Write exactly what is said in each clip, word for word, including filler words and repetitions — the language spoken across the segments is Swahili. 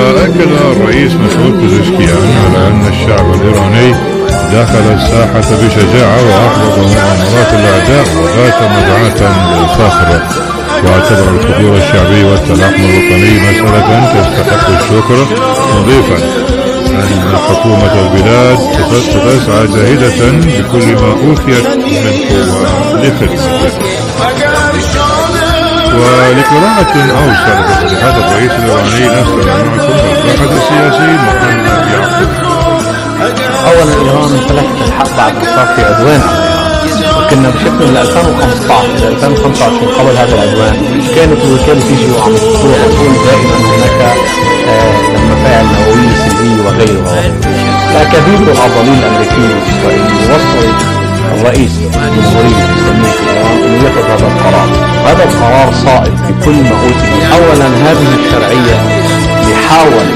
وأكد الرئيس مسعود پزشکیان على أن الشعب الإيراني دخل الساحة بشجاعة وأحبط مؤامرات الأعداء وبات مدعاة للفخر، واعتبر الحضور الشعبي والتلاحم الوطني مسألة تستحق الشكر، مضيفا أن حكومة البلاد تسعى جاهدة بكل ما أوتيت من قوة لخدمته. ولقراءة أوسع لتصريحات الرئيس الإيراني نستمع معكم الباحث السياسي محمد يعقوب. أولا إيران امتلكت الحق بعد ما صار في عدوان على إيران، وكنا بشكل من ألفين وخمسة عشر إلى ألفين وخمسة وعشرين قبل هذا العدوان كانت الوكالة تيجي وعم تروح وتقول دائما هناك مفاعل نووية سلبية وغيرها. الأكاذيب والأضاليل الأمريكية والإسرائيلية وصلت الرئيس الجمهورية الإسلامية في إيران أن يتخذ هذا القرار، وهذا القرار صائب بكل ما أوتي. أولا هذه الشرعية يحاول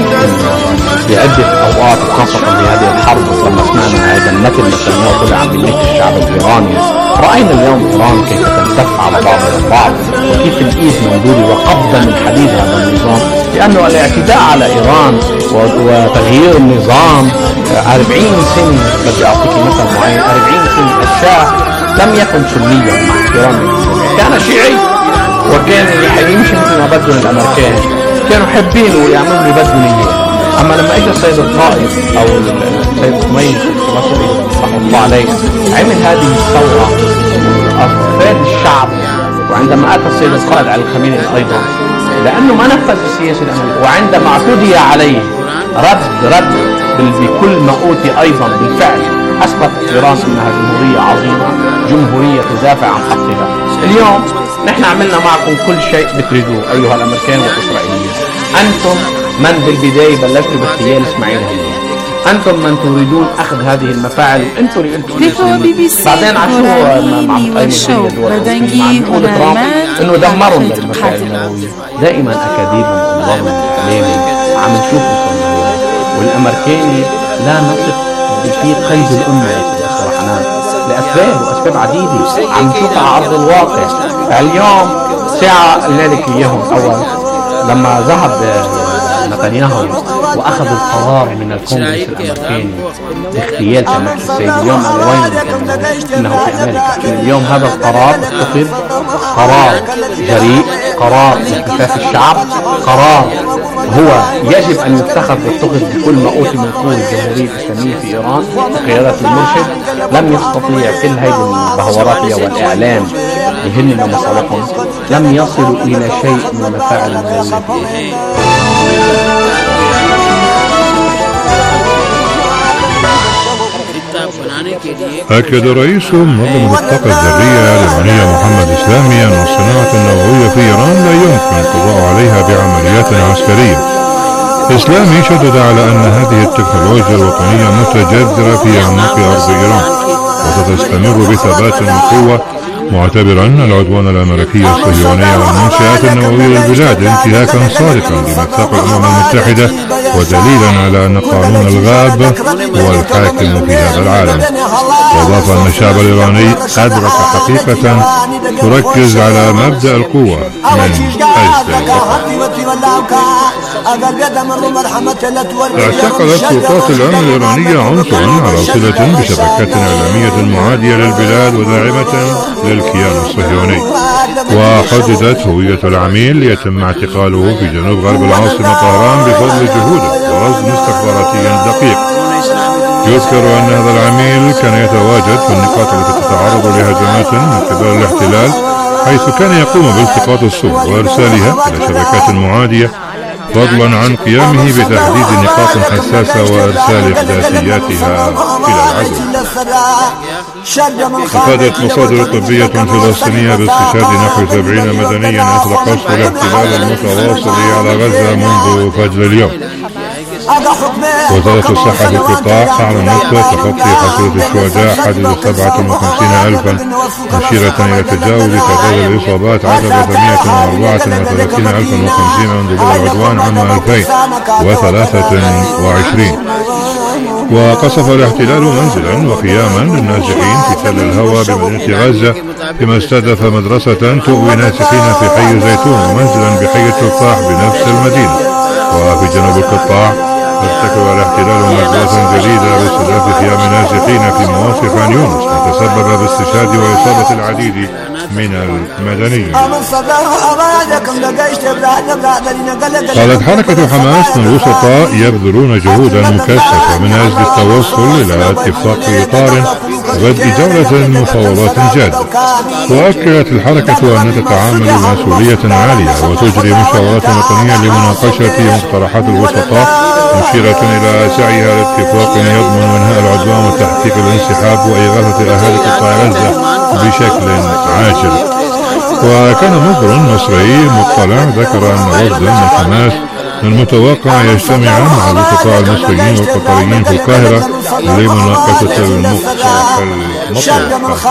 بعدة أوقات وخاصة في هذه الحرب لما سمعنا هذا النتن نتنياهو طلع عم يملك الشعب الإيراني، رأينا اليوم إيران كيف تلتف على بعضها البعض وكيف الإيد ممدودة وقبضة من حديد هذا النظام، لأنه الاعتداء على إيران وتغيير النظام أربعين سنة. بدي أعطيك مثل معين، أربعين سنة الشاه لم يكن سنيا مع احترامي، كان شيعي وكان يمشي مثل ما بدهم الأمريكان، كانوا حابين ويعملوا اللي بدهم إياه. أما لما اجى السيد القائد أو السيد خميني رحمه الله عليه عمل هذه الثورة أفاد الشعب، وعندما أتى السيد القائد على الخميني أيضا لأنه ما نفذ السياسة الأمريكية، وعندما اعتدي عليه رد رد بكل ما أوتي أيضا بالفعل. أثبت إيران أنها جمهورية عظيمة، جمهورية تدافع عن حقها. اليوم نحن عملنا معكم كل شيء بتريدوه أيها الأمريكان والإسرائيليين. أنتم من بالبداية بلشتوا باغتيال إسماعيل هنية، أنتم من تريدون أخذ هذه المفاعل، وأنتم اللي قلتوا بعدين عشان مع الشو بردنجي هنا إنه دمروا المفاعل النووية. دائما أكاذيب ونظام عليهم عم نشوفهم، والأمريكاني لا نثق في قلب الأمة صراحة لأسباب وأسباب عديدة عم نشوفها على أرض الواقع. اليوم ساعة لذلك إياهم أول لما ذهب نتنياهو وأخذ القرار من الكونغرس الأمريكي باغتيال سماحة السيد، اليوم أنا وين إنه في أمريكا. اليوم هذا القرار اتخذ قرار جريء، قرار لاستنزاف الشعب، قرار هو يجب أن يتخذ ويتخذ بكل ما أوتي من قوة الجمهورية الإسلامية في إيران بقيادة المرشد. لم يستطيع كل هذه البهوراتية والإعلام يهن مصالحهم، لم يصلوا إلى شيء من مفاعل النووية في إيران. أكد رئيس منظمة الطاقة الذرية الإيرانية محمد إسلامي أن الصناعة النووية في إيران لا يمكن القضاء عليها بعمليات عسكرية. إسلامي شدد على أن هذه التكنولوجيا الوطنية متجذرة في أعماق أرض إيران وستستمر بثبات وقوة، معتبرا العدوان الأمريكي الصهيوني على المنشآت النووية للبلاد انتهاكا صارخا لميثاق الأمم المتحدة ودليلا على أن قانون الغاب هو الحاكم في هذا العالم. وأضاف أن الشعب الإيراني أدرك حقيقة تركز على مبدأ القوة من أجل البقاء. اعتقدت سلطات الأمن الإيرانية عنصرا على صلة بشبكات إعلامية معادية للبلاد وداعمة للكيان الصهيوني، وحددت هوية العميل ليتم اعتقاله في جنوب غرب العاصمة طهران بفضل جهوده ورصد استخباراتي دقيق. يذكر أن هذا العميل كان يتواجد في النقاط التي تتعرض لهجمات من قبل الاحتلال، حيث كان يقوم بالتقاط الصور وإرسالها إلى شبكات معادية، فضلا عن قيامه بتحديد نقاط حساسة وإرسال إحداثياتها إلى العدو. أفادت مصادر طبية فلسطينية باستشهاد نحو سبعين مدنيا أثر قصف الاحتلال المتواصل على غزة منذ فجر اليوم. وزارة الصحة في القطاع أعلنت تخطي حصيلة الشهداء حدد سبعة وخمسين ألفا، مشيرة إلى تجاوز تعداد الإصابات عدد ثمانية وأربعة وثلاثين ألفا وخمسين منذ بدء العدوان عام ألفين وثلاثة وعشرين. وقصف الاحتلال منزلا وخياما للنازحين في تل الهوى بمدينة غزة، فيما استهدف مدرسة تؤوي نازحين في حي زيتون ومنزلا بحي التفاح بنفس المدينة. وفي وفي جنوب القطاع ارتكب الاحتلال مجزرة جديدة باستهداف خيام نازحين في مواقع خان يونس، وتسبب باستشهاد وإصابة العديد من المدنيين. قالت حركة حماس أن الوسطاء يبذلون جهودا مكثفة من أجل التوصل إلى اتفاق إطار وبدء جولة مفاوضات جادة. وأكدت الحركة أن تتعامل بمسؤولية عالية وتجري مشاورات وطنية لمناقشة مقترحات الوسطاء، مشيرة إلى سعيها لاتفاق يضمن إنهاء العدوان وتحقيق الانسحاب وإغاثة أهالي قطاع غزة بشكل عاجل. وكان مصدر مصري مطلع ذكر أن وفد من حماس من المتوقع يجتمع مع الوسطاء المصريين والقطريين في القاهرة لمناقشة المقترح المطروح.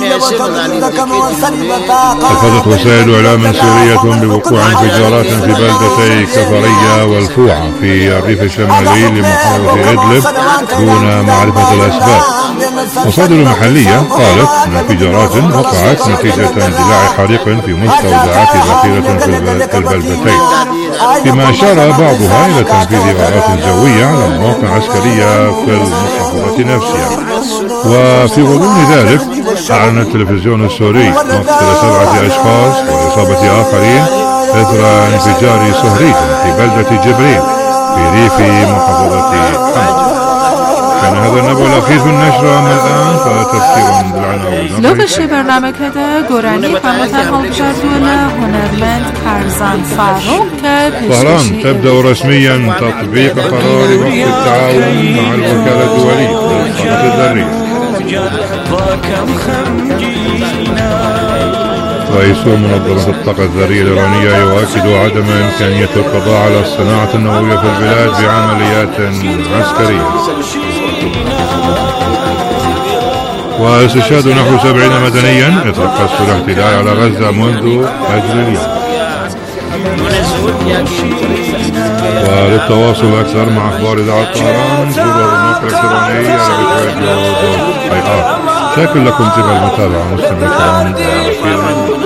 أفادت وسائل إعلام سورية بوقوع انفجارات في بلدتي كفرية والفوعة في الريف الشمالي لمحافظة إدلب دون معرفة الأسباب. مصادر محلية قالت أن انفجارات وقعت نتيجة اندلاع حريق في مستودعات ذخيرة في البلدتين، فيما أشار بعضها إلى تنفيذ غارات جوية على مواقع عسكرية في المحافظة نفسها. وفي غضون ذلك أعلن التلفزيون السوري مقتل سبعة أشخاص وإصابة آخرين إثر انفجار صهريج في بلدة جبريل في ريف محافظة حمص. كان هذا النبع الأخير في النشرة. أما الآن فتذكير بالعناوين. لغش برنامه گورانی هموطن هالجردول هنرمند كارزان فاروق طهران تبدأ رسميا تطبيق قرار وقف التعاون مع الوكالة الدولية للطاقة الذرية. رئيس منظمة الطاقة الذرية الإيرانية يؤكد عدم إمكانية القضاء على الصناعة النووية في البلاد بعمليات عسكرية. واستشهاد نحو سبعين مدنيا إثر قصف الاحتلال على غزة منذ فجر اليوم. وللتواصل أكثر مع أخبار إذاعة طهران زوروا الموقع الإلكتروني على بيت اي ار. شاكر لكم طيب المتابعة مستمعين الكرام.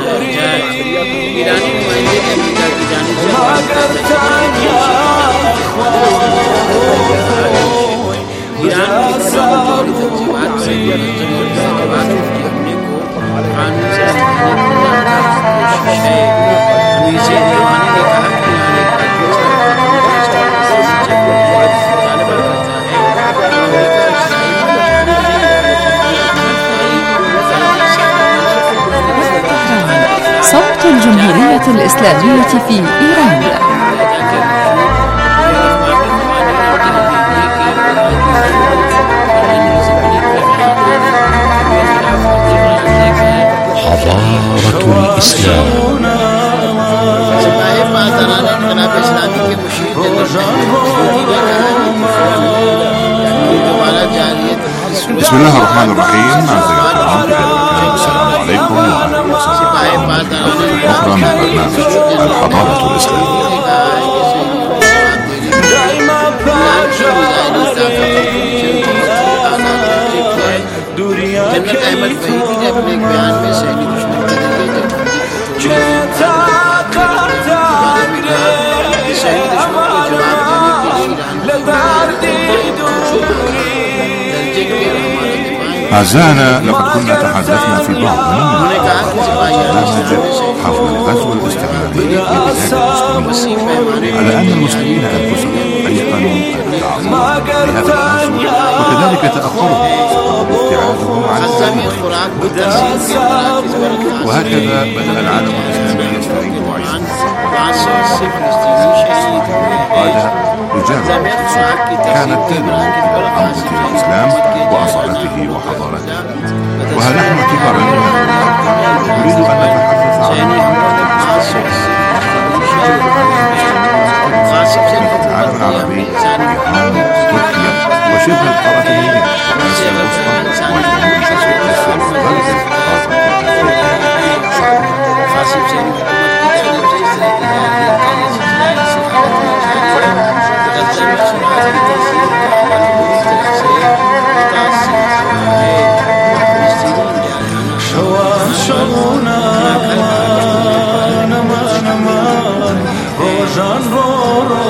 صوت الجمهورية الإسلامية في إيران. حضارة الإسلام. بسم الله الرحمن الرحيم. أعزائي الكرام، السلام عليكم وأهلا وسهلا بكم أخرى من برنامج الحضارة الإسلامية. जनरल अहमद फरीदी ने अपने एक बयान में सैनिक दुश्मन के सही दुश्मन को जवाब أعزائنا، لقد كنا تحدثنا في بعض من البرنامج حول الغزو الاستعماري لبلاد المسلمين على أن المسلمين أنفسهم أيقنوا أن التعاطي بهذا الغزو وكذلك تأخرهم سبب ابتعادهم عن التاريخ. وهكذا بدأ العالم الإسلامي يستعيد وعيه. قاد رجال كانت تدعو إلى العودة إلى الإسلام وأصالته وحضارته. وها نحن اعتبارا من نريد أن نتحدث عن العالم العربي، إيران، تركيا وشبه القارة الهندية، آسيا الوسطى وجنوب شرق آسيا وغرب Rojan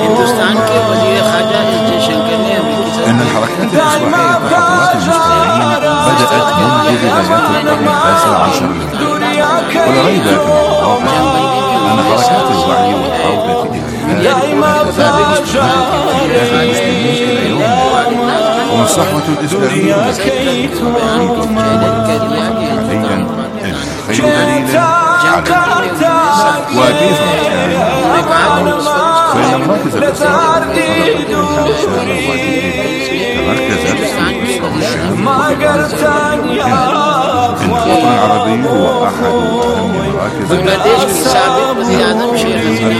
الحركات الإصلاحية تحولات المسلمين بدأت منذ بدايات القرن التاسع عشر للهجرة، ولا ريب كما هو واضح أن حركات الوعي والعودة إلى الله لا تزال مستمرة في بلاد المسلمين إلى يومنا، والصحوة الإسلامية التي تريد حاليا خير دليل على وكيف فإن المراكز الإسلامية تمركزت في الشام إن الوطن العربي هو أحد أهم مراكز بنغلاديش की साबित वज़ीर-ए-आज़म शेख हसीना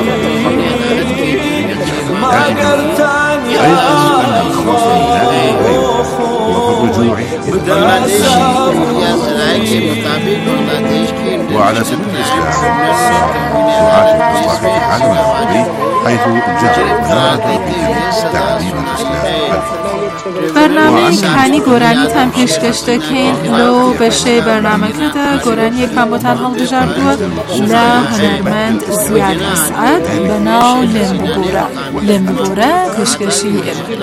وعلى سبيل الإسلام معاشر إصلاح العالم العربي حيث جعل تعليم الإسلام. برنامه کانی گۆرانی تان پێشکەشتە کەین لەو بەشەی بەرنامەکەدا گۆرانی یەکامبۆتان هەڵبژار بووە لە هونەرمەند زیاد ئەسعەد بەناو لێنبوبۆرە. لێنبوبۆرە پێشکەشی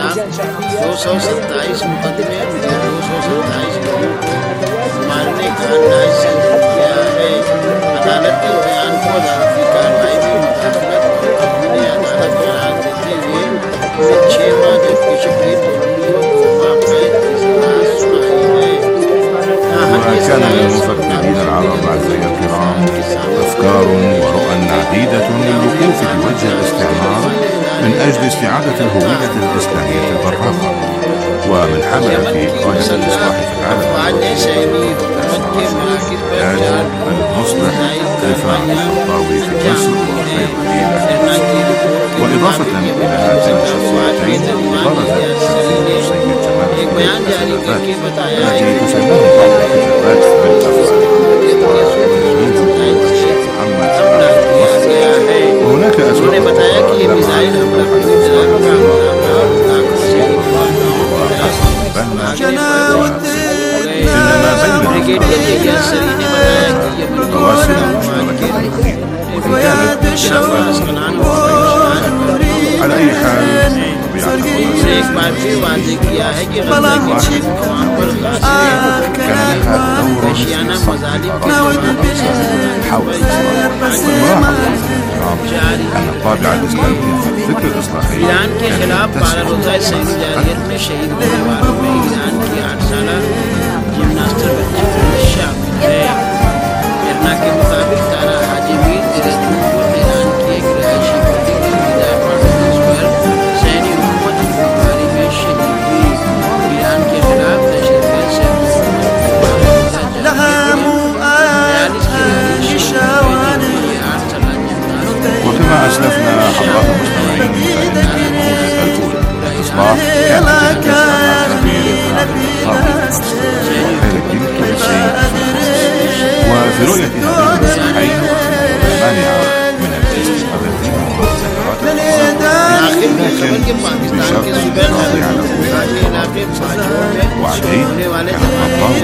كان للمفكرين العرب أعزائي الكرام أفكار ورؤى عديدة للوقوف بوجه الاستعمار من أجل استعادة الهوية الإسلامية البراقة، ومن حمل في قائد الإصلاح في العالم يجب أن نصلح رفاق الخطاوي في مصر وخير دين، وإضافة إلى هاتين الشخصيتين برزت في سيد جمال التي تسميه بعض الكتابات بالأفعال وهناك أسباب على أي حال एक बार फिर वादे किया है कि गज़ा की छीन कमान पर एशियाना मज़ालिम أن الطابع الإسلامي في الفكر الإصلاحي ईरान के खिलाफ बारह रोज़ा सैनी जारियत में शहीद होने वालों में ईरान की आठ साला जिम्नास्टर बच्ची शामिल है। इरना के मुताबिक तारा हाजीमीर ईरान की एक रिहायशी बिल्डिंग में इजाफा होने पर सैनी हुकूमत बुखारी में शहीद हुई। ईरान के खिलाफ दहशतगर्द से وكما أسلفنا حضرات المستمعين الأولى الإصلاح وفي رؤية هذين المصلحين المانعة من الاستفادة من المسيرات لكن بشرط القاضي على وعليه كان الطاوي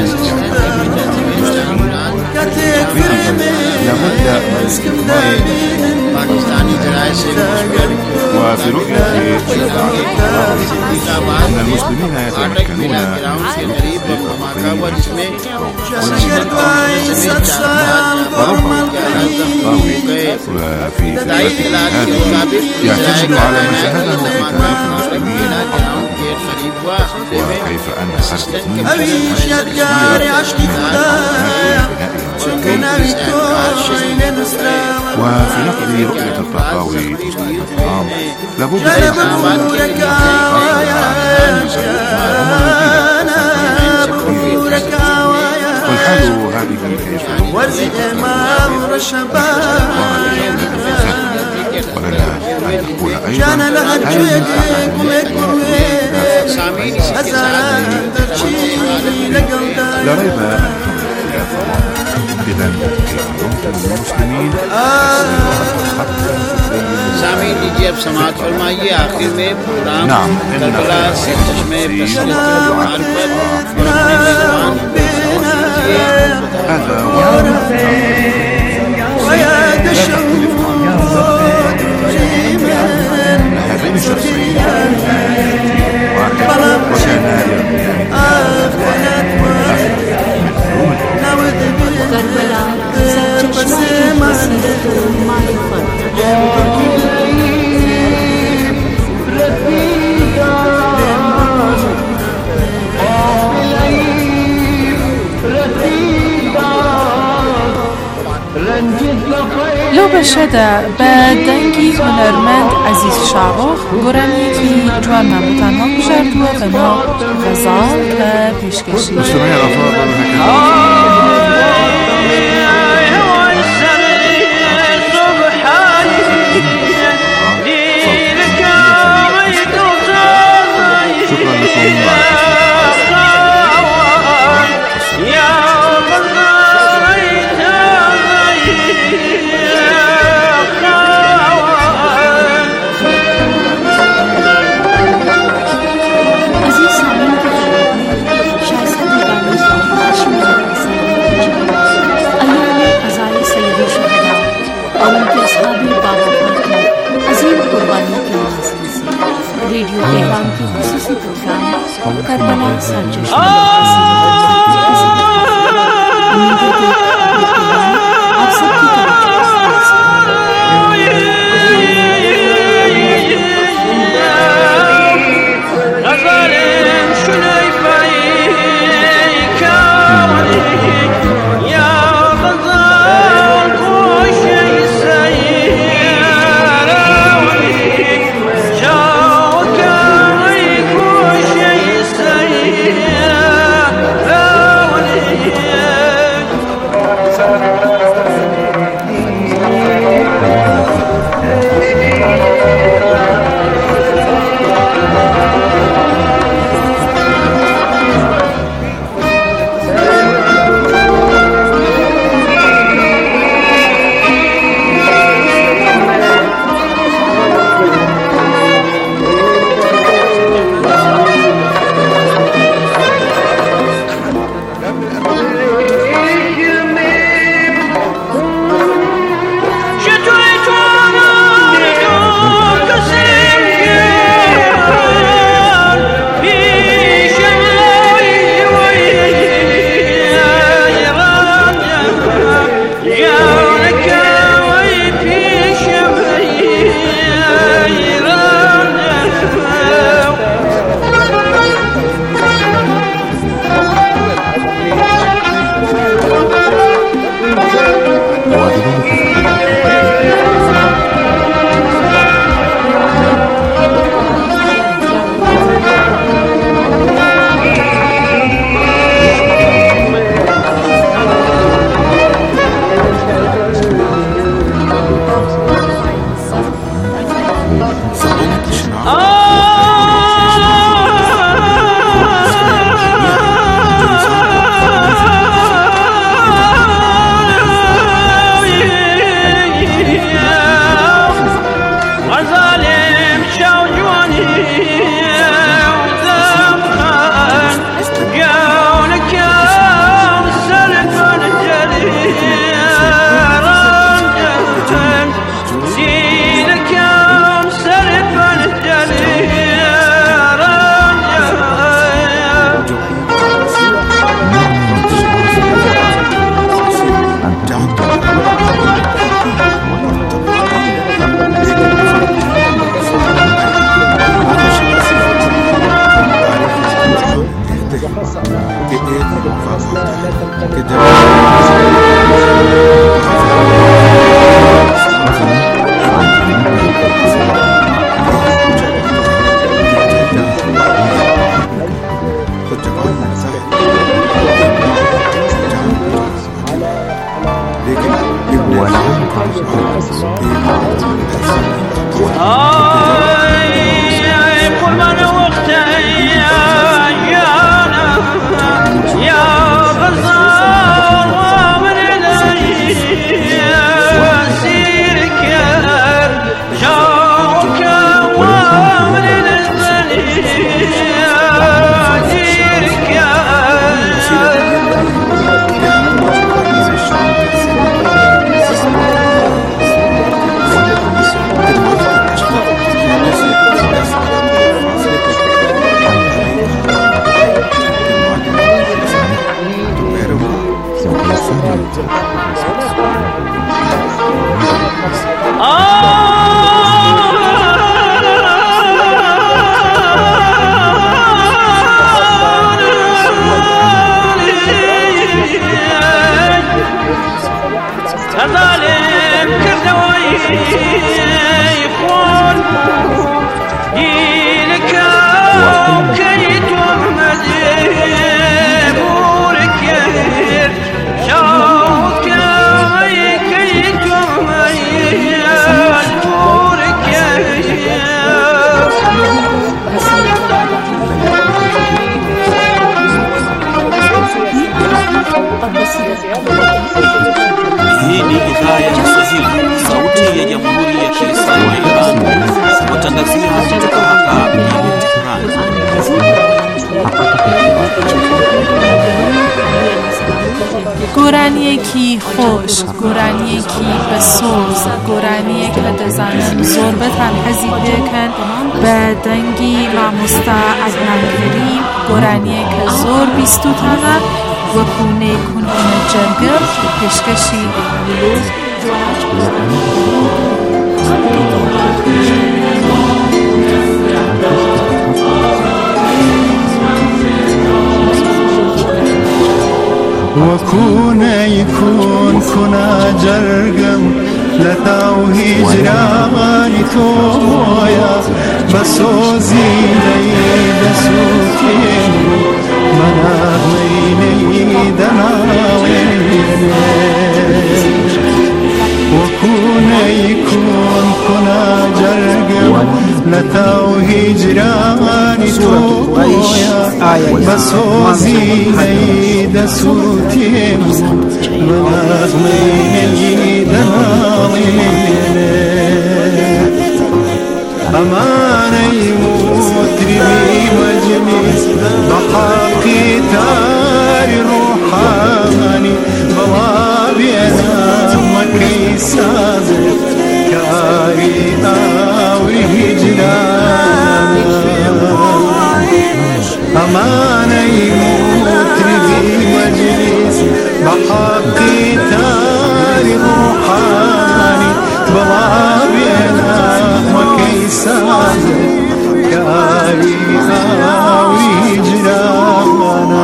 لابد من استخدام وفي رؤية أن المسلمين يتمكنون وفي هذه يعتمد على ما شاهده في تاريخ المسلمين وكيف أن وفي نقد رؤية الطحاوي أستاذ الكرام لابد أن والحال هذه كيف ولنا أن نقول أيضا هذه لا ريب إذن كيف يمكن للمسلمين सामीन लीजिए अब समाज फरमाइए आखिर में प्रोग्राम نعم करबला से चश्मे बसरत मार्फत और अपने मेहमान هذا هو لا تختلف عن هذين الشخصين واحد پاشەدا بە دەنگی هونەرمەند عەزیز شاڕۆخ گۆرانیەکی جوانمان بۆتان هەڵبژاردووە بە ناو غەزاڵ کە پێشکەشی रेडियो तेहरान की खुसूसी प्रोग्राम करबला सरजश आप सबकी گۆرانیەکی خۆش، گۆرانیەکی بەسۆز، گۆرانیەک لە دەزانم زۆربەتان حەزی پێکەن بە دەنگی مامۆستا عەدنان کەریم، گۆرانیەک کە زۆر بیستوتانە وەکو نێکونونە جەرگم پێشکەشی وكونا يكون كنا جرقم لثاو هجراني تويا بسوزي ليد سوكين مناغيني دناوين وكونا يكون كنا جرقم لثاو هجراني تويا بسوزي ليد سوكين مناغيني دناوين أماني مطربي مجلس بحقي تاري روحاني بوابي أنا مكي سازر كاري آوري هجران أماني مطربي مجلس بحقي تاري روحاني بوابي أنا مكي سازر كاري آوري هجرانا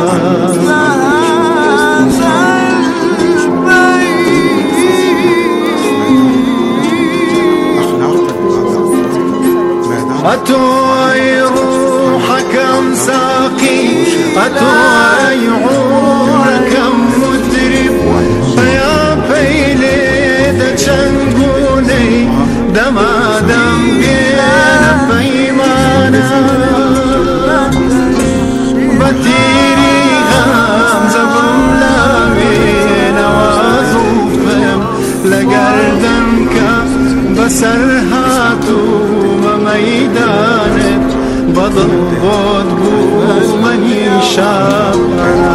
أتوي روحك مساقي أتوي عورك مدرب يا فيلي دشنقوني دما دم بينا فيمانا بتيري غامزة بملاوينا وازوفهم لقردنك بسرهاتو مميدانك بضبط بومني شابنا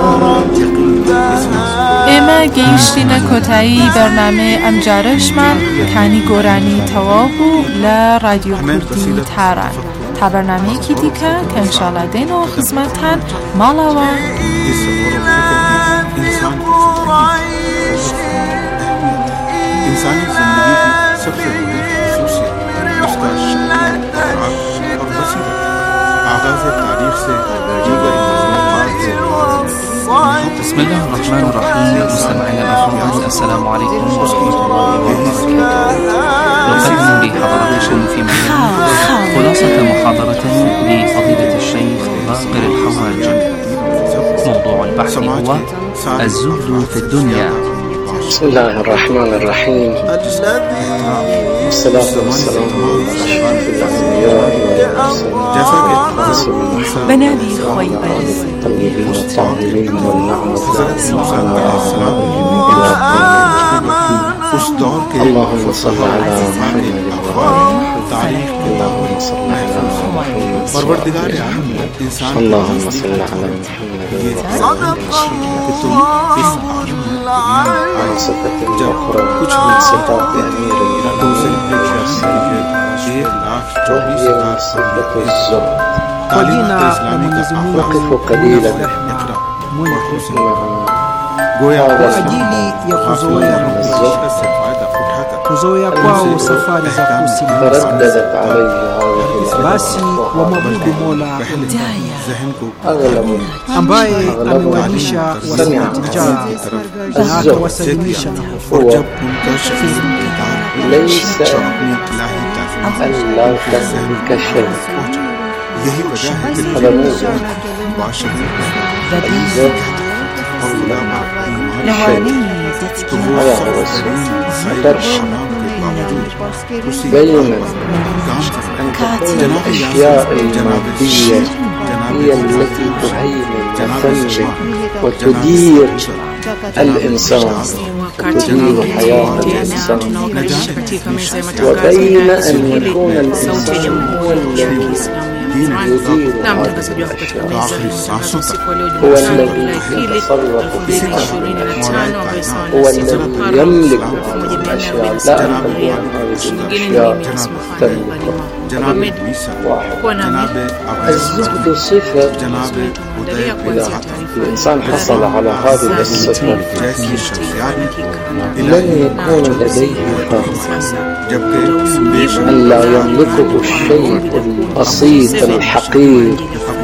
ئێمە گەیشتینە کۆتایی بەرنامە ئەم جارەشمان کانی گۆرانی تەواو بوو لە رادیۆ کوردی تاران تا بەرنامەیەکی دیکە کە ئینشاڵڵا دێنەوە خزمەتتان ماڵەوە इंसानी जिंदगी की सबसे बड़ी खूबसूरत रिश्ता और वसीला आगाज तारीख से दीगर بسم الله الرحمن الرحيم. مستمعينا الأفاضل السلام عليكم ورحمة الله وبركاته. نقدم لحضراتكم في مجال خلاصة محاضرة لفضيلة الشيخ باقر الحواجب. موضوع البحث هو الزهد في الدنيا. بسم الله الرحمن الرحيم. والصلاة والسلام على أشرف الأنبياء والمرسلين بنابي خويبر الطيبين الطاهرين والنعمة اللهم صل على محمد اللهم صل على محمد اللهم صل على محمد على صفة أخرى من صفات أمير المؤمنين وهي صفة الزهد. نقف قليلا kwa ajili ya kuzoea kuzoea kwao safari za kusimulia, basi wamwabudu Mola ambaye amewalisha wasikati njaa na akawasalimisha na hofu. ليس ألا تملك شيء هذا مو بين أن تكون الأشياء المادية هي التي تهيمن وتملك وتدير الإنسان wakati تدير حياة الإنسان وبين أن يكون الإنسان هو الذي يدير هذه الأشياء هو الذي يتصرف في هذه الأشياء هو الذي يملك هذه الأشياء لا أنت عن هذه الأشياء تملك واحد. الزهد صفة إذا الإنسان حصل على هذه الصفة لن يكون لديه قهر أن لا يملكه الشيء البسيط الحقير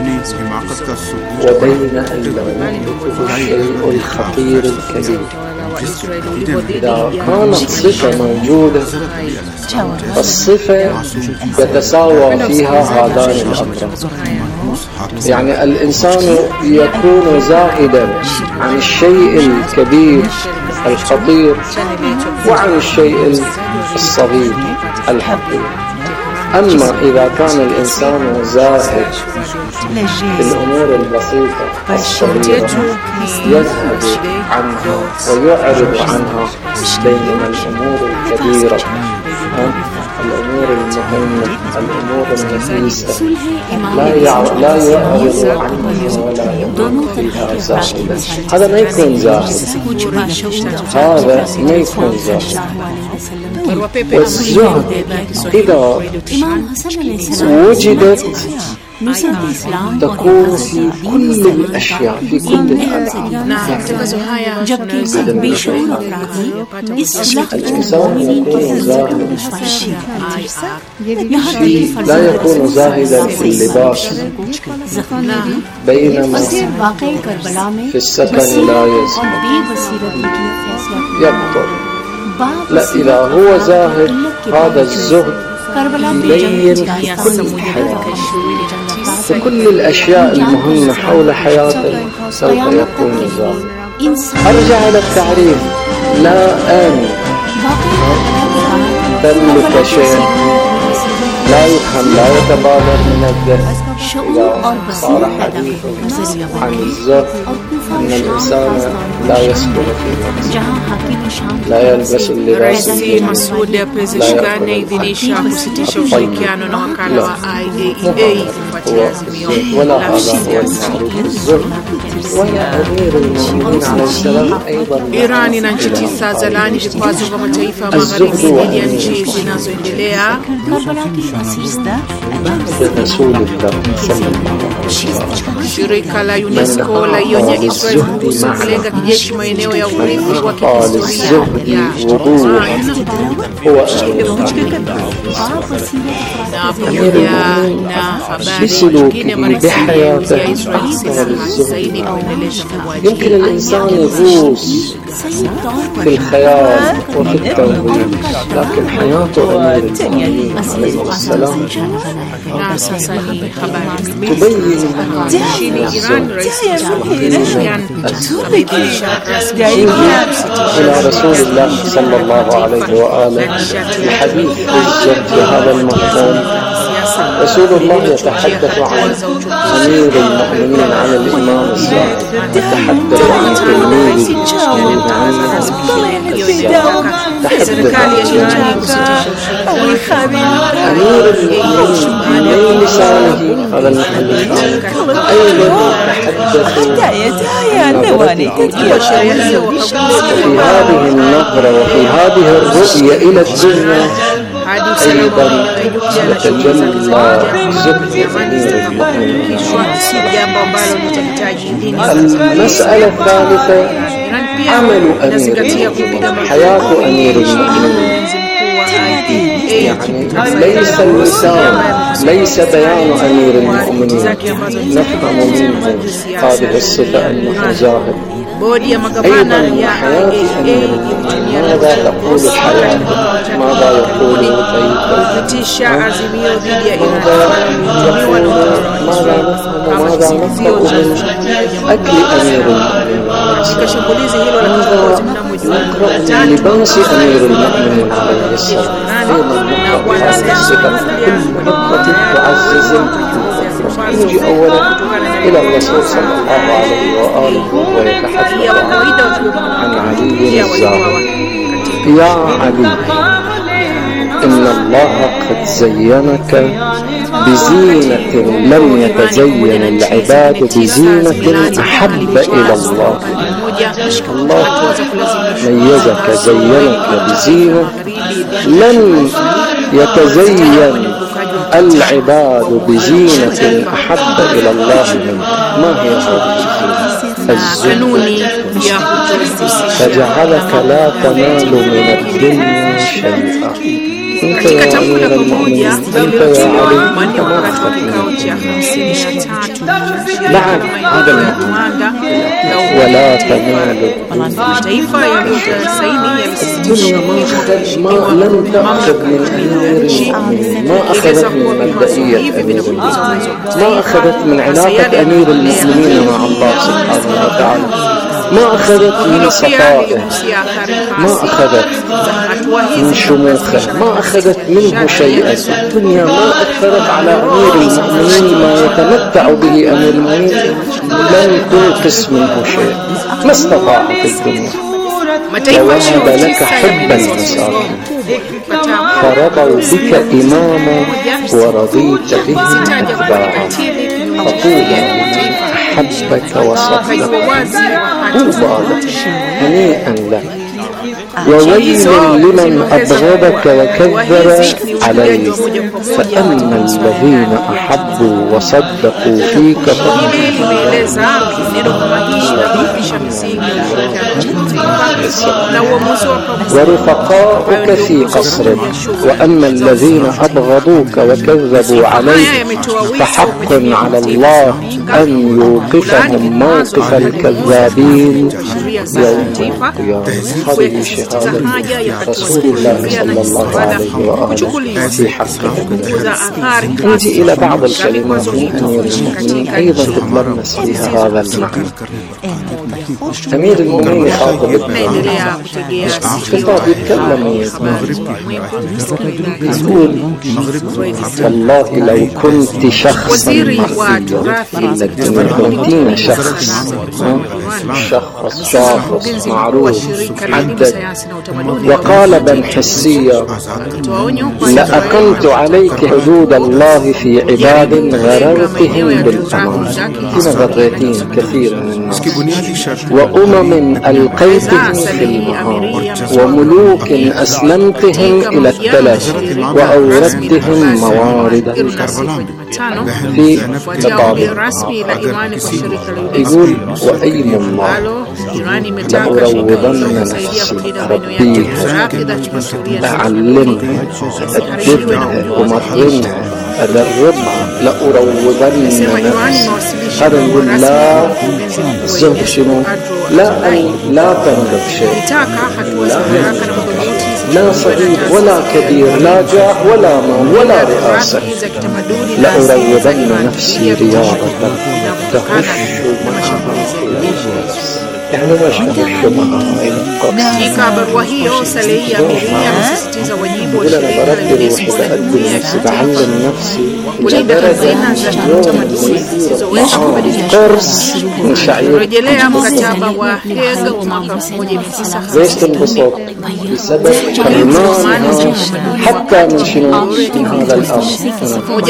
وبين أن لا يملكه الشيء الخطير الكبير. إذا كانت صفة موجودة الصفة يتساوى فيها هذان الأمران، يعني الإنسان يكون زاهدا عن الشيء الكبير الخطير وعن الشيء الصغير الحقير. أما إذا كان الإنسان زاهد في الأمور البسيطة الصغيرة يزهد عنها ويعرض عنها، بينما الأمور الكبيرة الأمور المهمة الأمور النفيسة لا يعرض لا يعرض عنها ولا يكون فيها زاهدا. هذا ما يكون زاهد، هذا ما يكون زاهد. والزهد إذا وجدت تكون في كل الأشياء في كل الأفعال. الإنسان يكون زاهد لا يكون زاهدا في اللباس بينما في السكن لا يزهد يبطل. لا، إذا هو زاهد هذا الزهد يبين في كل الحياة في كل الأشياء المهمة حول حياته سوف يكون زاهد. أرجع إلى التعريف: لا آمن تملك شيء لا يفهم لا يتبادر من الذهن. إذا صار حديث عن الزهد أن الإنسان لا يسكن في نفسه، لا يلبس اللباس Masud Pezeshkan idhinisha kusitisha ushirikiano na wakala wa I A E A kufuatia azimio la ushindi ya Iran na nchi tisa zalaani vikwazo vya mataifa ya magharibi dhidi ya nchi zinazoendelea. Shirika la UNESCO laionya Israel kuhusu kulenga kijeshi maeneo ya urithi wa kihistoria ya هو بسلوكه بحياته يمكن الإنسان يغوص في الخيال وفي التوهيم، لكن حياته أمير المؤمنين عليه السلام تبين إلى رسول الله صلى الله عليه وآله الحديث الجد في هذا المفهوم. رسول الله يتحدث عن أمير المؤمنين عن الإمام الصادق، يتحدث عن تلميذه عن تحدث عن أمير المؤمنين من لسانه هذا المحل أيضا يتحدث وفي هذه النظرة وفي هذه الرؤية إلى الدنيا أيضا يتجلى زهد أمير المؤمنين. المسألة الثالثة عمل أمير المؤمنين، حياة أمير المؤمنين، يعني ليس اللسان ليس بيان أمير المؤمنين نفهم منه هذه الصفة أنه زاهد. أيضا حياة أمير المؤمنين ماذا تقول الحياة، ماذا يقول البيت، ماذا نفهم من أكل أمير المؤمنين، نقرأ من لباس أمير المؤمنين عليه السلام. أيضا نقرأ هذه الصفة كل نقطة تعزز نجي أولا إلى الرسول صلى الله عليه وآله ويتحدث عن علي الزاهد. يا علي، إن الله قد زينك بزينة لم يتزين العباد بزينة أحب إلى الله. الله ميزك، زينك بزينة لم يتزين العباد بزينة أحب إلى الله منه. ما هي هذه الزينة؟ فجعلك لا تنال من الدنيا شيئا. انت يا امير المؤمنين، انت يا علي، انت ما اخذت من الدنيا. نعم هذا المعنى. ولا تنال الدنيا ما لم تأخذ من أمير المؤمنين، ما أخذت من مبدئية أمير المؤمنين، ما أخذت من علاقة أمير المؤمنين مع الله سبحانه وتعالى، ما أخذت من صفائه، ما أخذت من شموخه، ما أخذت منه شيئا. الدنيا ما أثرت على أمير المؤمنين ما يتمتع به أمير المؤمنين، لم تنقص منه شيء. ما استطاعت الدنيا. ووهب لك حب المساكين فرضوا بك إماما ورضيت به أتباعا، فطوبى أحبك وصدق، طوبى لك، هنيئا لك. وويل لمن أبغضك وكذب عليك، فأما الذين أحبوا وصدقوا فيك ورفقاؤك في قصرك، وأما الذين أبغضوك وكذبوا عليك فحق على الله أن يوقفهم موقف الكذابين يوم القيامة. هذه شهادة رسول الله صلى الله عليه وآله في حقه. نجي إلى بعض الكلمات من أمير المؤمنين أيضا تتلمس فيها هذا المعنى. أمير المؤمنين يخاطب ابنه خطاب يتكلم يقول والله لو كنت شخصا لكن كنتين شخص شخص شخص معروف محدد وقالبا حسيا لأقمت عليك حدود الله في عباد غررتهم بالأمان. هنا غريتين كثير من الناس، وأمم ألقيتهم في المهار، وملوك أسلمتهم إلى التلف وأوردتهم موارد في تطابق. يقول وأيم الله لأروضن نفسي ربيها أعلمها أدبها أمرنها أدربها لأروضن نفسي. هذا يقول لا الزهد شنو؟ لا لا تنظر شيء، لا, لا صغير ولا كبير، لا جاه ولا مال ولا رئاسة. لأروضن نفسي رياضة تخش يعني ما شبه بعلم نفسي قرص من شعير ليش تنبسط بسبب حرمانها حتى من شنو من هذا الأمر.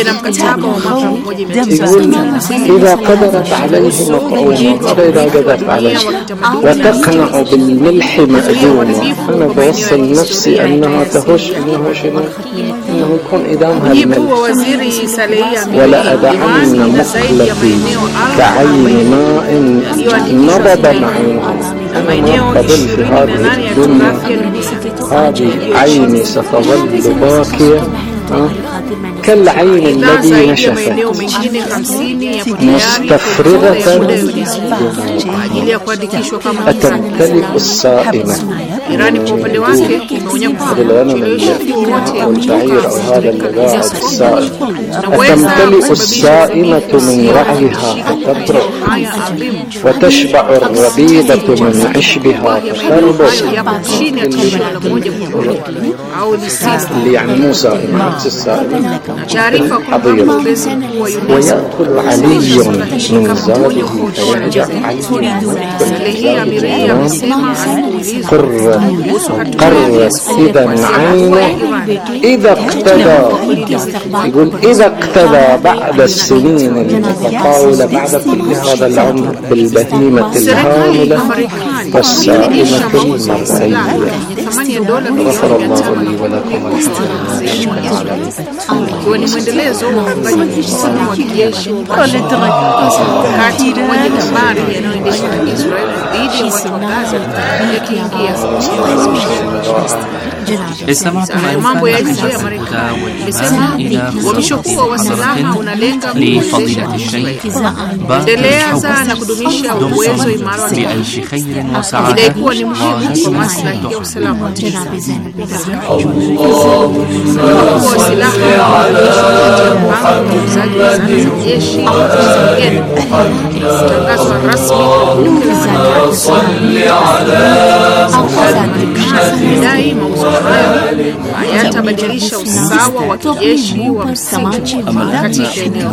يقول إذا قدرت عليه مطعوما، إذا قدرت عليه وتقنع بالملح مأذونة، أنا بوصل نفسي أنها تهش أنه شنو أنه يكون إدامها الملح. ولا أدعن مقلتي كعين ماء نبض معينها. أنا ما قبل في هذه الدنيا هذه عيني ستظل باكية كالعين الذي نشفت مستفرغة أتمتلئ السائمة بالغنم والبعير أو هذا النباع السائم، أتمتلئ السائمة من رعيها فتبرق وتشبع الربيبة من عشبها فتربط. اللي يعني مو سائمة عكس السائمة taarifa kwamba mkurugenzi mkuu wa UNESCO من زاده فيرجع Salehi Amiri amesema alipoulizwa قرت إذا عينه إذا اقتدى يقول إذا اقتدى بعد السنين المتطاولة بعد كل هذا العمر بالبهيمة الهاملة والسائمة المرئية. غفر الله لي ولكم ikiwa ni mwendelezo wa uungaji mkono wa kijeshi kati mmoja nambari yanayoendeshwa na Israeli dhidi ya watu wa Gaza yakiingia mambo ya nje ya Marekani imesema uhamisho huo wa silaha unalenga kuwezesha kuendeleza na kudumisha uwezo imara wa kijeshi, idai kuwa ni muhimu kwa maslahi ya usalama wa taifa. Kwa silaha uuzaji wa zana za jeshi tangazwa rasmi idai mauzo hayo hayatabadilisha usawa wa kijeshi wa msingi katika eneo.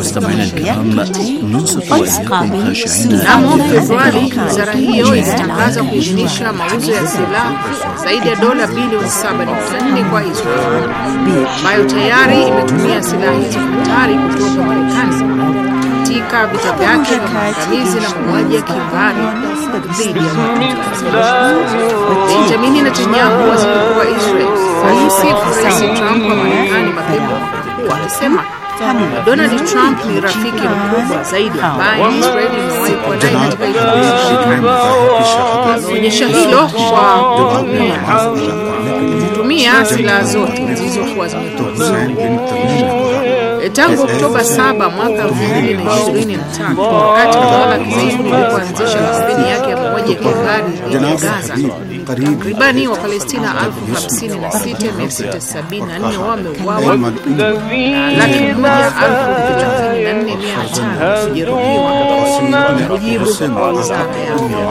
Mnamo Februari, wizara hiyo ilitangaza kuidhinisha mauzo ya silaha zaidi ya dola bilioni saba nukta nne kwa Israeli, ambayo tayari imetumia silaha hizo hatari kutoka Marekani katika vita vyake vya maangamizi na mauaji ya kimbari dhidi ya watu. Benjamin Netanyahu, waziri mkuu wa Israeli, alimsifu Rais Trump wa Marekani mapema akisema Donald Trump ni rafiki mkubwa zaidi ambaye Israeli imewahi kuwa naye katika historia. Onyesha hilo kwa kutumia silaha zote zilizokuwa zimetoka. Tangu Oktoba saba mwaka elfu mbili na ishirini na tatu, wakati utawala wa Kizayuni ulipoanzisha kampeni yake ya mauaji ya kimbari dhidi ya Gaza, takribani wa Palestina elfu hamsini na sita mia sita sabini na nne wameuawa na laki moja elfu thelathini na nne mia tano kujeruhiwa, kwa mujibu wa wizara ya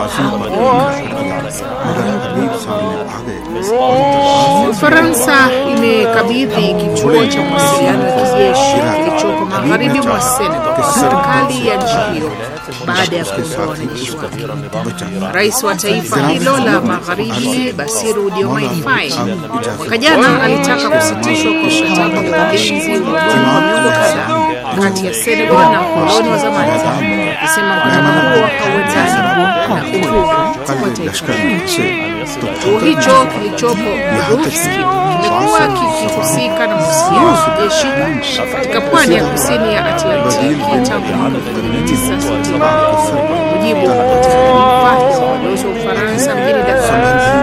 afya. Ufaransa imekabidhi kituo cha mawasiliano ya kijeshi kilichoko magharibi mwa Senegal kwa serikali ya nchi hiyo baada ya kuondoa wanajeshi wake. Rais wa taifa hilo la magharibi, Bassirou Diomaye Faye, mwaka jana alitaka kusitishwa kwa mkataba wa ulinzi wa miongo kadhaa kati ya Senegal na ukoloni wa zamani, akisema mkataba huo hauendani na uhuru wa taifa. Kituo hicho kilichopo Brufski kimekuwa kikihusika na mahusiano ya kijeshi katika pwani ya kusini ya Atlantiki tangu mwaka elfu moja mia tisa sitini. Kwa mujibu wa taarifa za balozi wa Ufaransa mjini Dakar,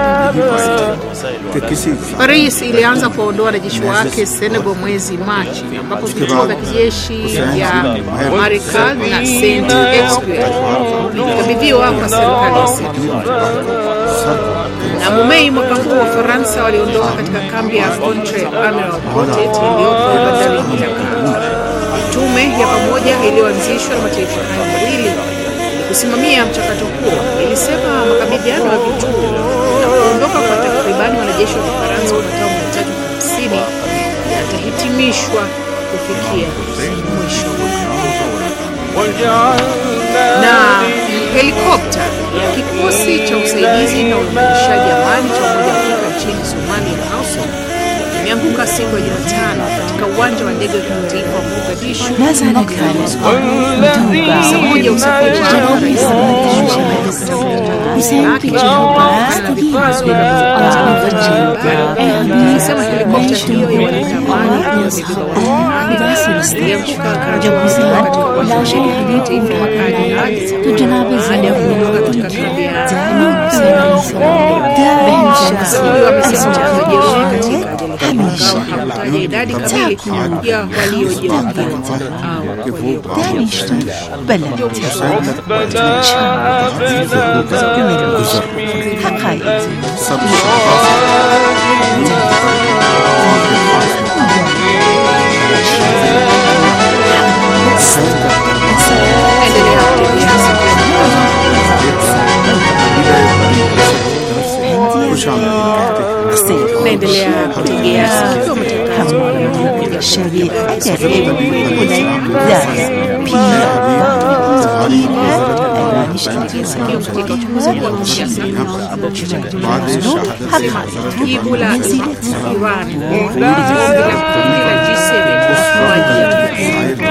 Paris ilianza kuondoa wanajeshi wake Senegal mwezi Machi, ambapo vituo vya kijeshi vya Marikal na Saint-Exupéry vilikabidhiwa kwa serikali ya Senegal. Na Mei mwaka huu wa Faransa waliondoka katika kambi ya Contre Amiral Potet iliyoko bandarini Dakar. Tume ya pamoja iliyoanzishwa na mataifa hayo mawili ili kusimamia mchakato huo ilisema makabidhiano ya vituo na kuondoka kwa takribani wanajeshi wa Faransa wapatao mia tatu hamsini yatahitimishwa kufikia mwisho wa na helikopta ya kikosi cha usaidizi na uimarishaji amani cha Umoja wa Afrika nchini Somalia AUSOM imeanguka siku ya Jumatano katika uwanja wa ndege wa kimataifa wa Mogadishu. Pamoja ya usafiri wa anga rais wa alisema helikopta hiyo ya walinda amani iliyobeba ilianguka katika uwanja wa kimataifa wa Al Hadi baada ya kuondoka katika kambi ya huyo amesema wajeruhiwa katika hakutaja idadi kamili ya waliojeruhiwa naendelea kutegea sikio matangazo ya kutegea sikio katika uchunguzi wa kisiasa ambao kimechaguliwa jibu la Iran ombi la kundi la G saba kwa ajili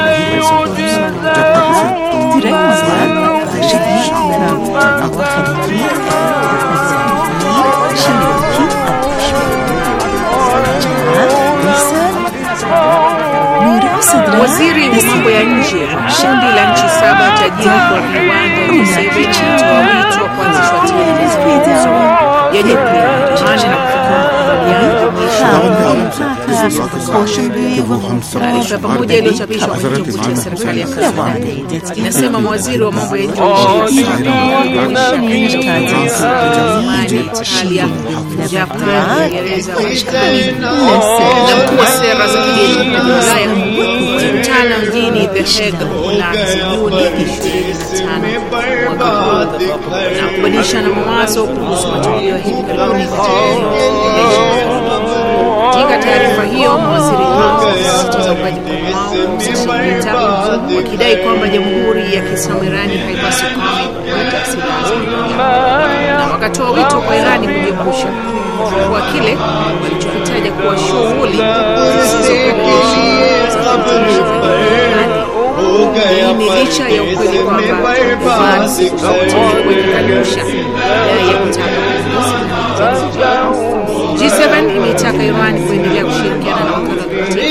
Waziri wa mambo ya nje wa kundi la nchi saba tajiri kwa viwanda G saba inatoa wito wa kuanzishwa tena mazungumzo ya nyuklia maana na taarifa pamoja iliyochapishwa kwenye tovuti ya serikali ya Kazakhstan inasema waziri wa mambo ya nje Japan Uingereza na mkuu wa sera za kigeni wa Ulaya walikutana mjini The Hague, Uholanzi Juni ishirini na tano mwaka huu na kubadilishana mawazo kuhusu matukio ya hivi karibuni katika taarifa hiyo. Mawaziri hao walisisitiza uungaji mkono wao kwa wakidai kwamba Jamhuri ya Kiislamu Irani haipaswi kupata silaha za nyuklia na wakatoa wito kwa Irani kujiepusha kwa kile walichokitaja kuwa shughuli Hii ni licha ya ukweli kwamba Iran kukanusha ya kutaka G saba imetaka Iran kuendelea kushirikiana na wakala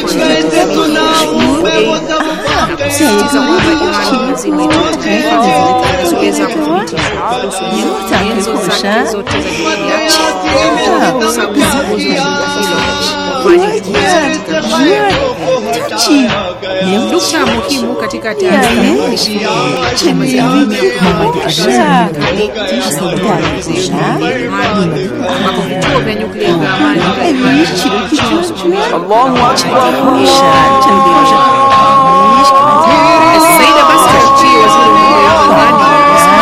na kusisitiza kwamba Iran lazima itaweza kuthibitisha kuhusu nyenzo zake zote za nyuklia kwa sababu nukta muhimu katika taarifa ambapo vituo vya nyuklia vya amani Saida Baskarchi, waziri wa mambo ya ndani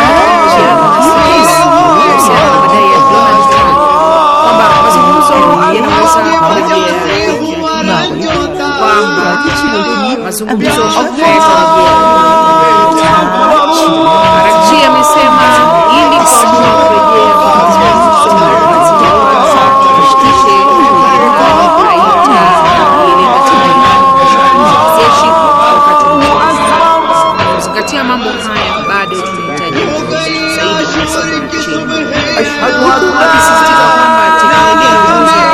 na madai ya Donald Trump kwamba mazungumzo yanaweza kurejea kwamba mazungumzo Karachi amesema ili kuamua kurejea kwa mazungumzo kushikishe haita ili jeshi wakati kuzingatia mambo haya bado tunahitaji zaidi nchini. Akisisitiza kwamba teknolojia ya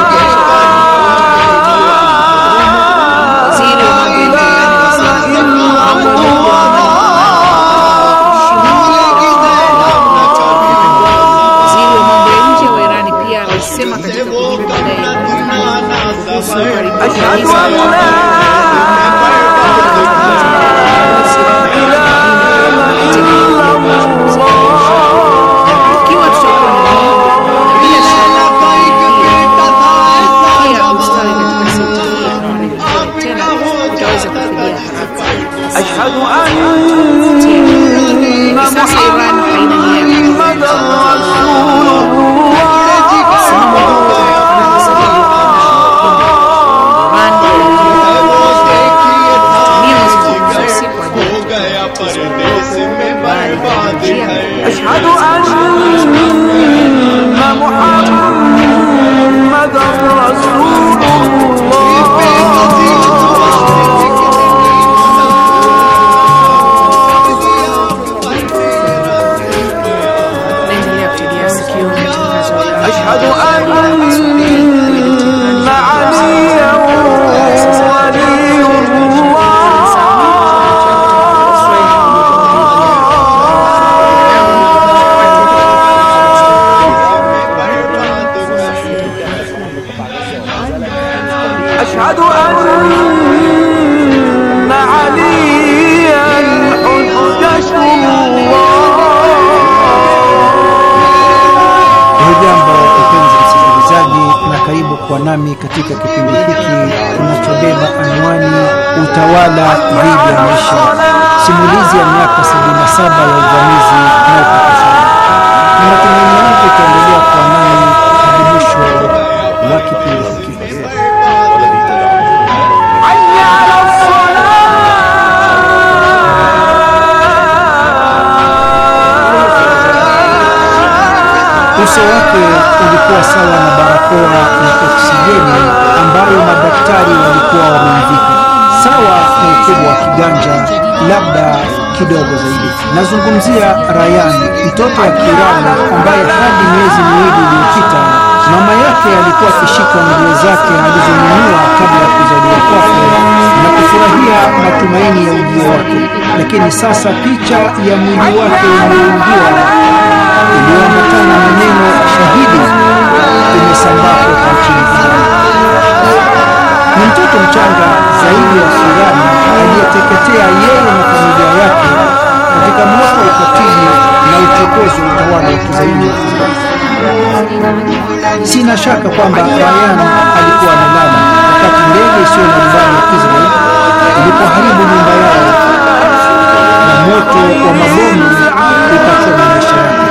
katika kipindi hiki kinachobeba anwani utawala dhidi ya maisha, simulizi ya miaka sabini na saba ya uvamizi na ukatili. Ni matumaini yangu itaendelea kwa nani hadi mwisho wa kipindi hiki. Uso wake ulikuwa sawa na barakoa ya oksijeni ambayo madaktari walikuwa wamemvika, sawa na ukubwa wa kiganja, labda kidogo zaidi. Nazungumzia Rayan, mtoto wa Kirani ambaye hadi miezi miwili iliyopita mama yake alikuwa akishika nguo zake alizonunua kabla ya kuzaliwa kwake na kufurahia matumaini ya ujio wake, lakini sasa picha ya mwili wake umeungiwa iliyoambatana na neno shahidi imesambaa kote nchini. Ni mtoto mchanga zaidi ya Sudani aliyeteketea yeye na familia yake katika moto wa ukatili na uchokozi wa utawala wa kizayuni. Sina shaka kwamba Rayan alikuwa amelala wakati ndege isiyo na rubani ya Israel ilipoharibu nyumba yao na moto wa mabomu ukachoma maisha yake.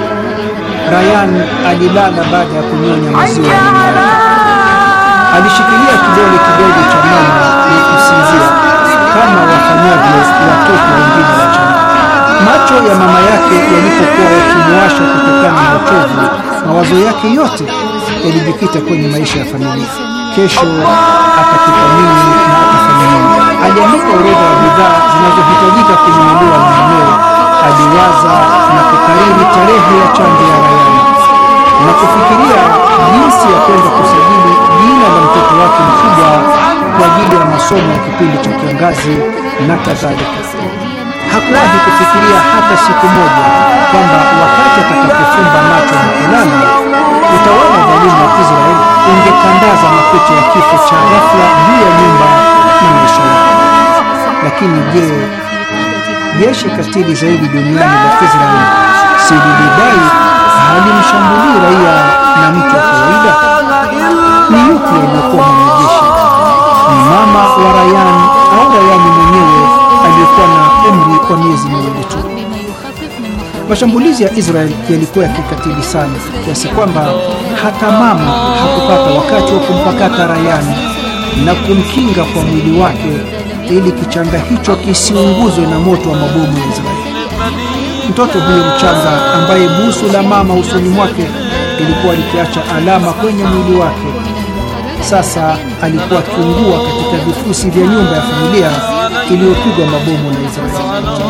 Rayan alilala baada ya kunyonya maziwa ya mama yake. Alishikilia kidole kidogo cha mama na kusinzia kama wafanyavyo watoto wengine wachanga. Macho ya mama yake yalipokuwa yakimwasha kutokana na uchovu, mawazo yake yote yalijikita kwenye maisha ya familia. Kesho atapika nini na atafanya nini? Aliandika orodha ya bidhaa zinazohitajika kununuliwa na mumewe. Aliwaza na kukariri tarehe ya chanjo ya Rayan na kufikiria jinsi ya kwenda kusajili jina la mtoto wake mkubwa kwa ajili ya masomo ya kipindi cha kiangazi na kadhalika. Hakuwahi kufikiria hata siku moja kwamba wakati atakapofumba macho na kulala, utawala dhalimu wa Israeli ungetandaza makucha ya kifo cha ghafla juu ya nyumba na maisha yake. Lakini je, jeshi katili zaidi duniani la Israeli si lilidai halimshambulii raia na mtu wa kawaida? Ni yupi aliyekuwa mwanajeshi? Ni mama wa Rayan au Rayan mwenyewe aliyekuwa na umri wa miezi miwili tu? Mashambulizi ya Israel yalikuwa ya kikatili sana kiasi kwamba hata mama hakupata wakati wa kumpakata Rayan na kumkinga kwa mwili wake ili kichanga hicho kisiunguzwe na moto wa mabomu ya Israeli. Mtoto huyo mchanga ambaye busu la mama usoni mwake ilikuwa likiacha alama kwenye mwili wake, sasa alikuwa akiungua katika vifusi vya nyumba ya familia iliyopigwa mabomu na Israeli.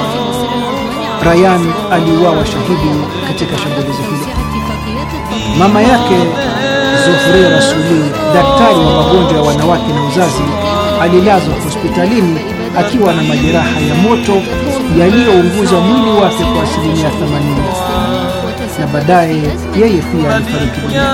Rayan aliuawa shahidi katika shambulizi hilo. Mama yake Zofre Rasuli, daktari wa magonjwa ya wanawake na uzazi, alilazwa hospitalini akiwa na majeraha ya moto yaliyounguza mwili wake kwa asilimia themanini, na baadaye yeye pia alifariki dunia.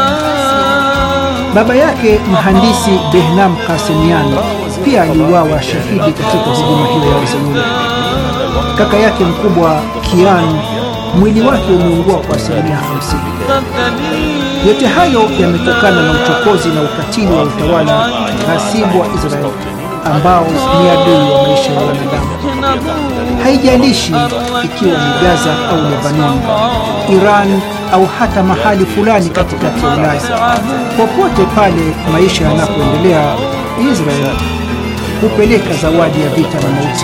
Baba yake mhandisi Behnam Kasemian pia aliuawa shahidi katika hujuma hiyo ya Wazayuni. Kaka yake mkubwa Kian, mwili wake umeungua kwa asilimia hamsini. Yote hayo yametokana na uchokozi na ukatili wa utawala ghasibu wa Israeli ambao ni adui wa maisha ya wanadamu. Haijalishi ikiwa ni Gaza au Lebanon, Iran au hata mahali fulani katikati ya Ulaya, popote pale maisha yanapoendelea, Israeli hupeleka zawadi ya vita na mauti.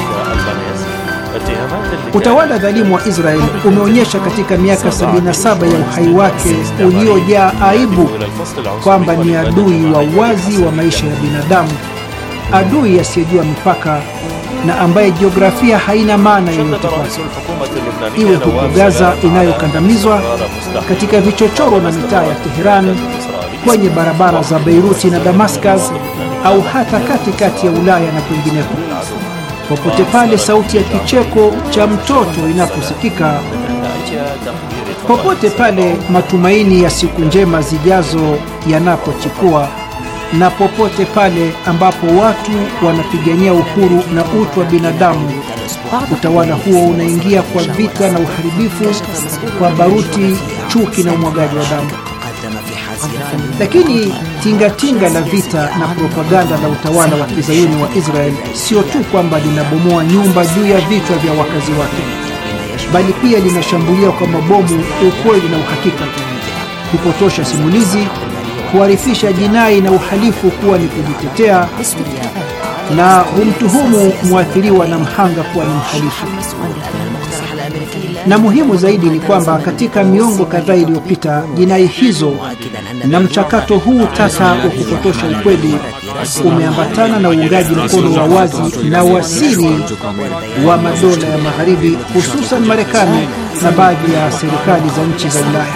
Utawala dhalimu wa Israeli umeonyesha katika miaka sabini na saba ya uhai wake uliojaa aibu kwamba ni adui wa wazi wa maisha ya binadamu, adui asiyejua mipaka na ambaye jiografia haina maana yoyote kwake, iwe huko Gaza inayokandamizwa, katika vichochoro na mitaa ya Teheran, kwenye barabara za Beiruti na Damascus, au hata katikati ya Ulaya na kwingineko. Popote pale sauti ya kicheko cha mtoto inaposikika, popote pale matumaini ya siku njema zijazo yanapochipua, na popote pale ambapo watu wanapigania uhuru na utu wa binadamu, utawala huo unaingia kwa vita na uharibifu, kwa baruti, chuki na umwagaji wa damu. Lakini tingatinga la vita na propaganda la utawala wa kizayuni wa Israel sio tu kwamba linabomoa nyumba juu ya vichwa vya wakazi wake, bali pia linashambulia kwa mabomu ukweli na uhakika, kupotosha simulizi, kuarifisha jinai na uhalifu kuwa ni kujitetea, na humtuhumu mwathiriwa na mhanga kuwa ni mhalifu. Na muhimu zaidi ni kwamba katika miongo kadhaa iliyopita, jinai hizo na mchakato huu tata wa kupotosha ukweli umeambatana na uungaji mkono wa wazi na wasiri wa madola ya Magharibi, hususan Marekani na baadhi ya serikali za nchi za Ulaya.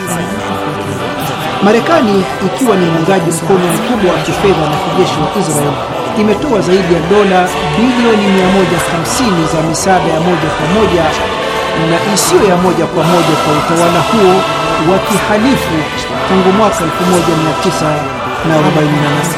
Marekani, ikiwa ni muungaji mkono mkubwa wa kifedha na kijeshi wa Israel, imetoa zaidi ya dola bilioni mia moja hamsini za misaada ya moja kwa moja na isiyo ya moja kwa moja kwa utawala huo wa kihalifu tangu mwaka elfu moja mia tisa arobaini na nane.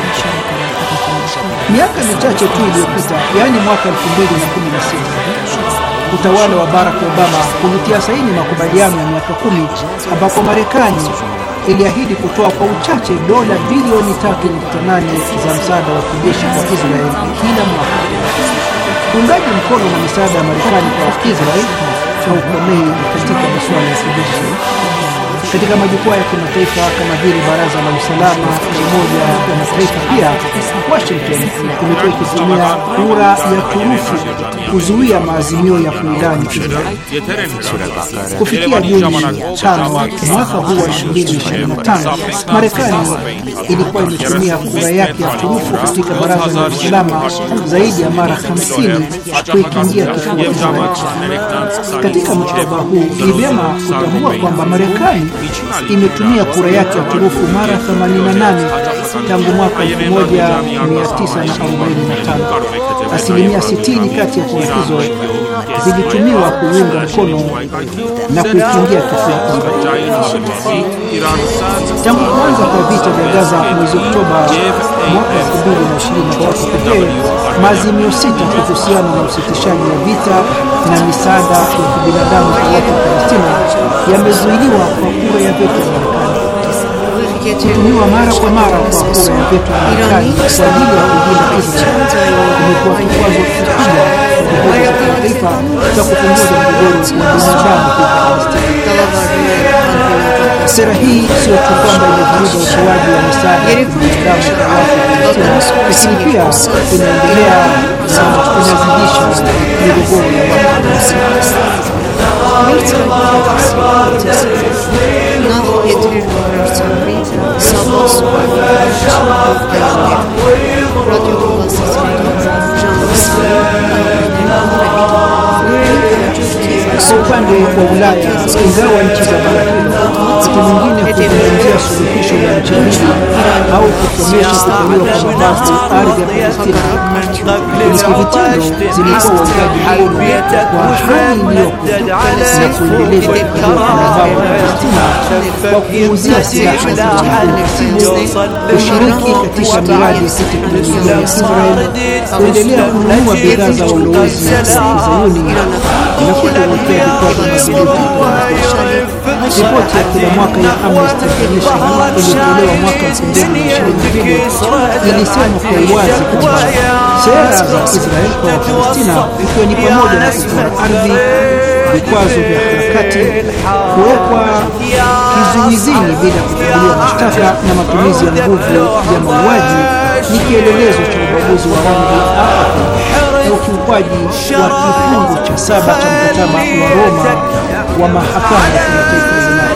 Miaka michache tu iliyopita, yaani mwaka elfu mbili na kumi na sita, utawala wa Barack Obama ulitia saini makubaliano ya miaka kumi ambapo Marekani iliahidi kutoa kwa uchache dola bilioni tatu nukta nane za msaada wa kijeshi kwa Israel kila mwaka. Uungaji mkono na misaada ya Marekani kwa Israel haukomei katika masuala ya kijeshi. Katika majukwaa ya kimataifa kama vile Baraza la Usalama la Umoja wa Mataifa, pia Washington imekuwa ikitumia kura ya turufu kuzuia maazimio ya kuilani Israel. Kufikia Juni tano mwaka huu wa elfu mbili ishirini na tano, Marekani ilikuwa imetumia kura yake ya turufu katika Baraza la Usalama zaidi ya mara hamsini kuikingia kifua Israel. Katika muktadha huu, ni vyema kutambua kwamba Marekani imetumia kura yake ya turufu mara themanini na nane tangu mwaka elfu moja mia tisa arobaini na tano. Asilimia sitini kati ya kura hizo zilitumiwa kuunga mkono na kuikingia kifua Israel. Tangu kuanza kwa vita vya Gaza mwezi Oktoba mwaka elfu mbili na ishirini na tatu pekee, maazimio sita kuhusiana na usitishaji wa vita na misaada ya kibinadamu kwa watu wa Palestina yamezuiliwa kwa kura ya veto ya Marekani. Kutumiwa mara kwa mara kwa kura ya veto ya Marekani kwa ajili ya kulinda Israel kumekuwa kikwazo kikubwa kwa juhudi za kimataifa za kupunguza mgogoro wa binadamu huko Palestina. Sera hii sio tu kwamba imevuruga utoaji wa misaada ya kibinadamu kwa watu wa Palestina, lakini pia inaendelea na inazidisha migogoro ya watu wa Palestina. Kwa upande wa Ulaya, ingawa nchi za bara hilo wakati mwingine kuzungumzia suluhisho la nchi mbili au kukomesha kutoliwa kwa mabavu ardhi ya Palestina, ni kivitendo zilikuwa uungaji mkono kwa hali iliyoko na kuendeleza kukaliwa kwa mabavu ya Palestina kwa kuuzia silaha za kuhasibu, kushiriki katika miradi ya kiteknolojia ya Israel, kuendelea kununua bidhaa za walowezi za Kizayuni na kutowekea vikwazo madhubuti kwa Israel. Ripoti ya kila mwaka ya Amnesty International iliyotolewa mwaka elfu mbili na ishirini na mbili ilisema kwa uwazi kwamba sera za Israel kwa Palestina, ikiwa ni pamoja na kutoa ardhi, vikwazo vya harakati, kuwekwa kizuizini bila kufunguliwa mashtaka na matumizi ya nguvu ya mauaji, ni kielelezo cha ubaguzi wa rangi na ukiukwaji wa kifungu cha saba cha mkataba wa Roma wa mahakama ya kimataifa ya jinai.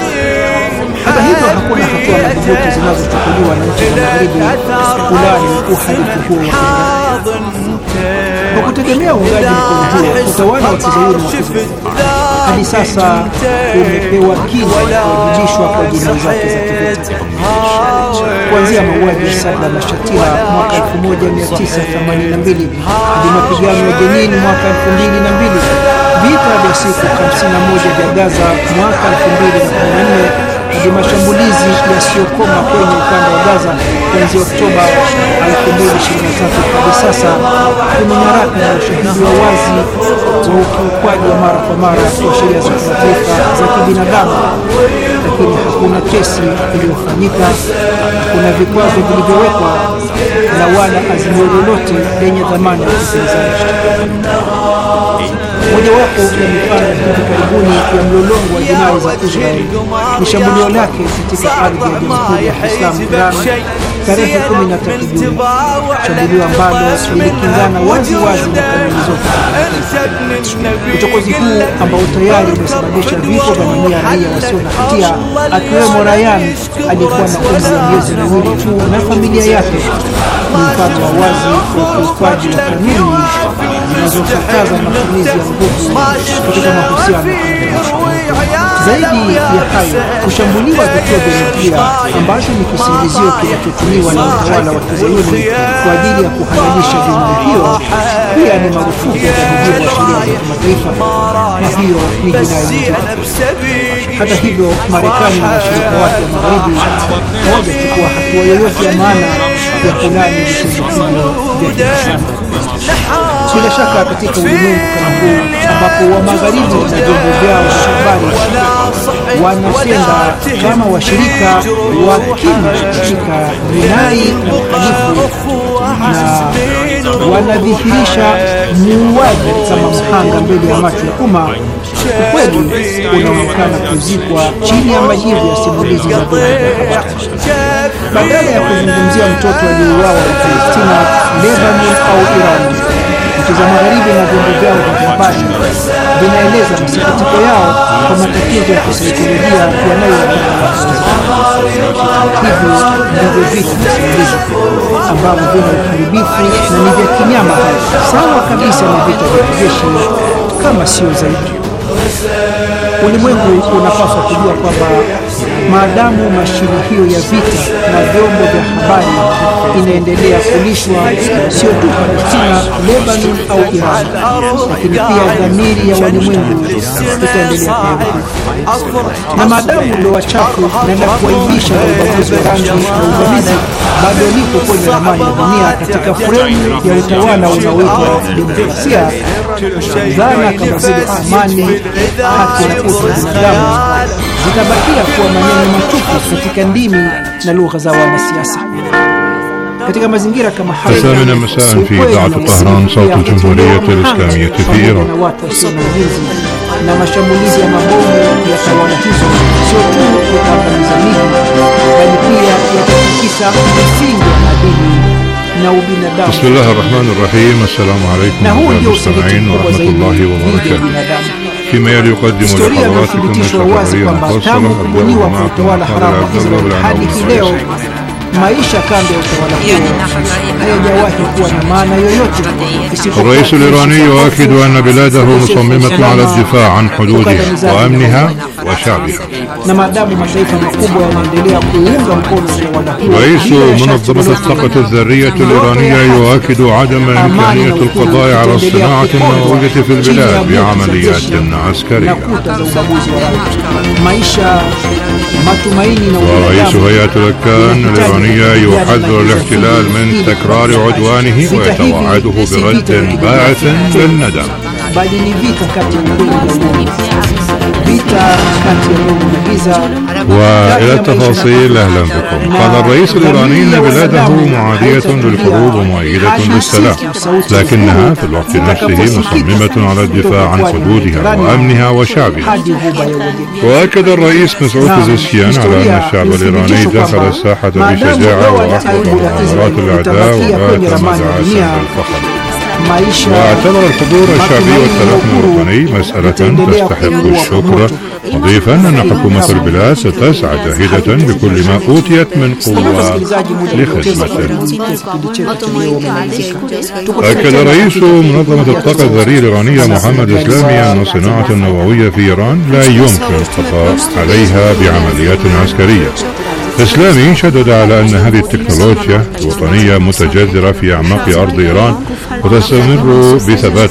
Hata hivyo, hakuna hatua madhubuti zinazochukuliwa na nchi za Magharibi kulani uhalifu huo wa kimbari. Kwa kutegemea uungaji mkono huo, utawala wa Kizayuni wa Israel hadi sasa umepewa kinga ya kuwajibishwa kwa jinai zake za kivita, kuanzia mauaji ya Sabra na Shatila mwaka elfu moja mia tisa themanini na mbili hadi mapigano ya Jenin mwaka elfu mbili na mbili, vita vya siku hamsini na moja vya Gaza mwaka elfu mbili na kumi na nne hadi mashambulizi yasiyokoma kwenye ukanda wa Gaza kuanzia Oktoba elfu mbili ishirini na tatu hadi sasa, kuna nyaraka na ushahidi wa wazi wa ukiukwaji wa mara kwa mara wa sheria za kimataifa za kibinadamu, lakini hakuna kesi iliyofanyika, hakuna vikwazo vilivyowekwa na wala azimio lolote lenye dhamana ya kutekeleza. Mojawapo ya mifano hivi karibuni ya mlolongo wa jinai za Israel ni shambulio lake katika ardhi ya Jamhuri ya Kiislamu Iran tarehe kumi na tatu Juni, shambulio ambalo lilikingana wazi wazi na kanuni zote. Uchokozi huu ambao tayari umesababisha vifo vya mamia ya raia wasio na hatia akiwemo Ryan aliyekuwa na umri wa miezi miwili tu na familia yake ni mfano wa wazi wa ukiukwaji wa kanuni zinazokataza matumizi ya nguvu katika mahusiano. Zaidi ya hayo, kushambuliwa vituo vya nyuklia ambacho ni kisingizio kinachotumiwa na utawala wa Kizayuni kwa ajili ya kuhalalisha jumuiya hiyo pia ni marufuku kwa mujibu wa sheria za kimataifa, na hiyo ni jinai. Hata hivyo, Marekani na washirika wake wa magharibi hawajachukua hatua yoyote ya maana ya kulani vitendo hivyo vya kihisani. Bila shaka katika ulimwengu kama huu ambapo wa magharibi na vyombo vyao vya habari wanatenda kama washirika wa kimya katika jinai na uhalifu na wanadhihirisha muuaji kama mhanga mbele ya macho ya umma, ukweli unaonekana kuzikwa chini ya majivu ya simulizi za vyombo vya habari. Badala ya kuzungumzia mtoto aliyeuawa wa Palestina, Lebanon au Iran, nchi za magharibi na vyombo vyao vya habari vinaeleza masikitiko yao kwa matatizo ya kisaikolojia yanayowakumba. Hivyo ndivyo vitu visimulizi ambavyo vina uharibifu na ni vya kinyama sawa kabisa na vita vya kijeshi, kama sio zaidi. Ulimwengu unapaswa kujua kwamba maadamu mashine hiyo ya vita na vyombo vya habari inaendelea kulishwa sio tu Palestina, Lebanon au Iran, lakini pia dhamiri ya walimwengu itaendelea kuanguka. Na maadamu ndoa chafu na la kuaibisha na ubaguzi wa rangi na uvamizi bado lipo kwenye ramani ya dunia katika fremu ya utawala unaoitwa demokrasia, dhana kama vile amani, haki na utu wa binadamu zitabakia kuwa maneno matupu katika ndimi na lugha za wanasiasa. katika mazingira kama haya. الثامنة مساء في إذاعة طهران صوت الجمهورية الإسلامية في إيران. na mashambulizi ya mabomu ya tawala hizo sio tu kukandamiza miji, bali pia yatatikisa misingi ya maadili na ubinadamu. بسم الله الرحمن الرحيم. السلام عليكم أيها المستمعين ورحمة الله وبركاته. فيما يلي يقدم لحضراتكم نشرة خبرية مفصلة أبدأ معكم محمد عبد الله بالعناوين. maisha kando ya utawala huo hayajawahi kuwa na maana yoyote. الرئيس الإيراني يؤكد أن بلاده مصممة على الدفاع عن حدودها وأمنها وشعبها. na maadamu mataifa makubwa yanaendelea kuunga mkono utawala huo, رئيس منظمة الطاقة الذرية الإيرانية يؤكد عدم إمكانية القضاء على الصناعة النووية في البلاد بعمليات عسكرية. ورئيس هيئة الأركان الإيرانية يحذر الاحتلال من تكرار عدوانه ويتوعده برد باعث للندم. وإلى التفاصيل أهلا بكم. قال الرئيس الإيراني أن بلاده معادية للحروب ومؤيدة للسلام، لكنها في الوقت نفسه مصممة على الدفاع عن حدودها وأمنها وشعبها. وأكد الرئيس مسعود بزشكيان على أن الشعب الإيراني دخل الساحة بشجاعة وأحبط مؤامرات الأعداء وبات مدعاة للفخر. واعتبر الحضور الشعبي والتلاحم الوطني مسألة تستحق الشكر، مضيفا أن حكومة البلاد ستسعى جاهدة بكل ما أوتيت من قوة لخدمته. أكد رئيس منظمة الطاقة الذرية الإيرانية محمد إسلامي أن الصناعة النووية في إيران لا يمكن القضاء عليها بعمليات عسكرية. إسلامي شدد على أن هذه التكنولوجيا الوطنية متجذرة في أعماق أرض إيران وتستمر بثبات